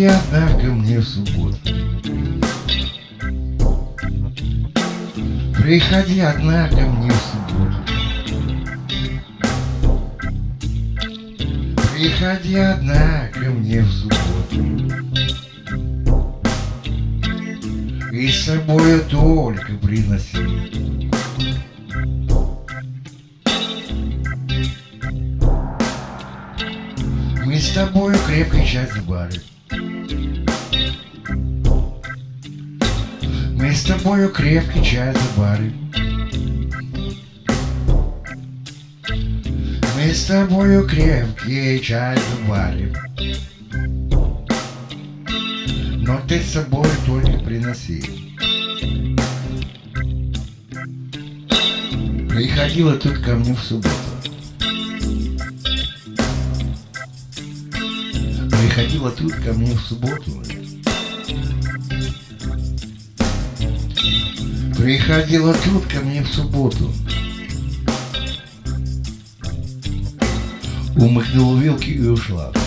Приходи, одна, ко мне в субботу. Приходи, одна, ко мне в субботу. Приходи, одна, ко мне в субботу. И с собою только приноси мы с тобою крепкий чай заварим. Мы с тобою крепкий чай заварим. Мы с тобою крепкий чай заварим. Но ты с собой только приноси. Приходила тут ко мне в субботу. Приходила тут ко мне в субботу. Приходила тут ко мне в субботу. Умыкнула вилки и ушла.